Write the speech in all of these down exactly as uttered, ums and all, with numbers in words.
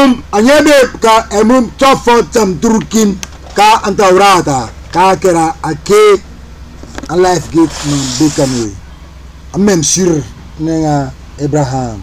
emum anyebe ka emum tofo tam turkin ka antaurata ka kera ake a life gate no bekame amem sir nenga Abraham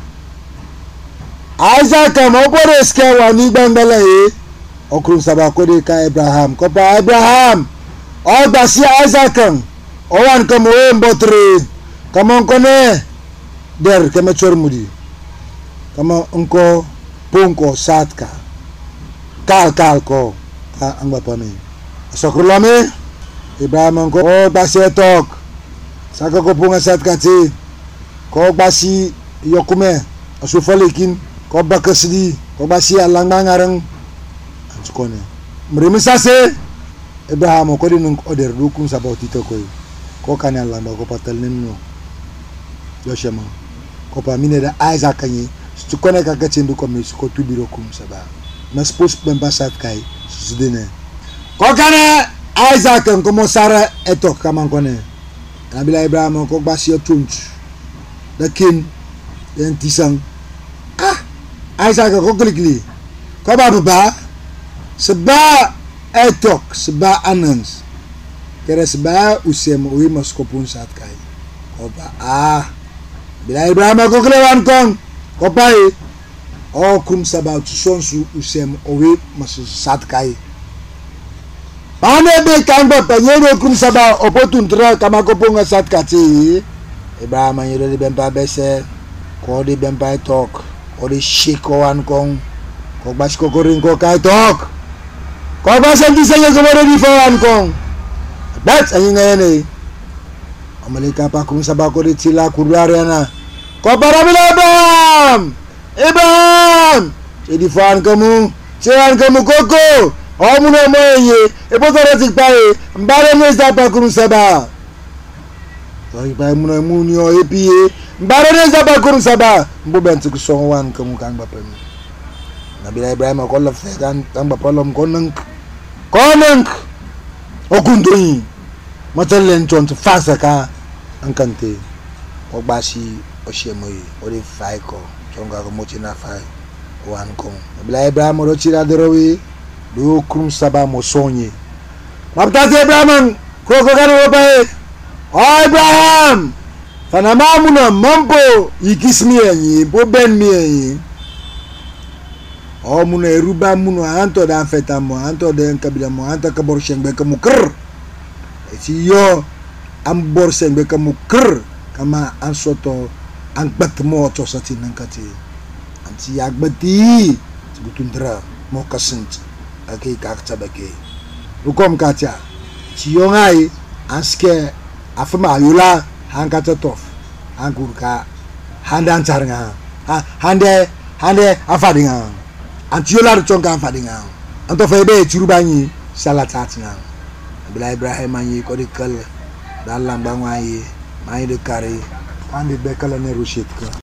Isaac mo bore ske wani gbangala e okrun sabako de ka Abraham ko pa Abraham o gba si Isaac o wan ko mo mbotre kamon kone der kema chormudi kama unko ponko satka kal kal ko ka angba pame sokrulame Abraham ko o gba si tok saka ko punga satka ti ko gba si yokume asu falekin ko bakasdi ko gba si alanga ngarang antukone mremisa se Abraham ko din ko der dukun saboti to ko ko kana lamba ko patal nenno yoshema ko pa mine da Isaac kanyi tukone ka kachendu ko mi ko tubiro kum saba mas pos bamba sat kai sudene ko kana Isaac ko mo sara etok kaman kone nabila Abraham ko gba si tunch da kin den tisang ah Isaac ko klikli ko ba ba seba etok seba anans kere seba usem owi maskopun sat kai ko ba ah bila Abraham ko klewan kong ko pai o kum saba tsonsu usem owi mas sat kai pane be kamba panyero kum saba opotun tra kama ko ponga sat kati Abraham yero de bempa bese ko de bempa tok o de shiko wan kong ko bas ko korin ko kai tok ko bas anti saya ko re di fan kong bat ayin ngene amalika pa kum saba ko de tila kurariana ko para bila Abraham Abraham jadi fan kamu cewan kamu koko o muno moye e potara tikpae mbare neza pa kum saba Oi ba muno munio epie mbare neza pa kum saba mbo bentu so wan kamu kan ba pem Nabi Ibrahim ko la fe kan kan ba palom konang konang okundoi matalen ton fasa ka ankante o basi o shemoyi o de fai ko chonga ko mochina fai wan ko Nabi Ibrahim ro chira dorowi do kum saba mo sonye mabtati Abraham ko ko kan o bae o Abraham fana mamuna mampo ikismi enyi bo ben mi enyi o muna eruba munu anto dan feta mo anto den kabila mo anta kabor shengbe ka mukr eti yo am bor shengbe ka mukr kama ansoto ang bat mo to sa tinangkati anti yagbati tibutundra mo kasint ake kakta bake rukom katia ti yo ngai anske afama yula hankata tof angurka handan charnga ha hande hande afadinga antiola chonga afadinga anto febe churubani salatatinga bila Ibrahim anyi ko dikal dalam bangwayi mai de kare ande bekala ne rushit ka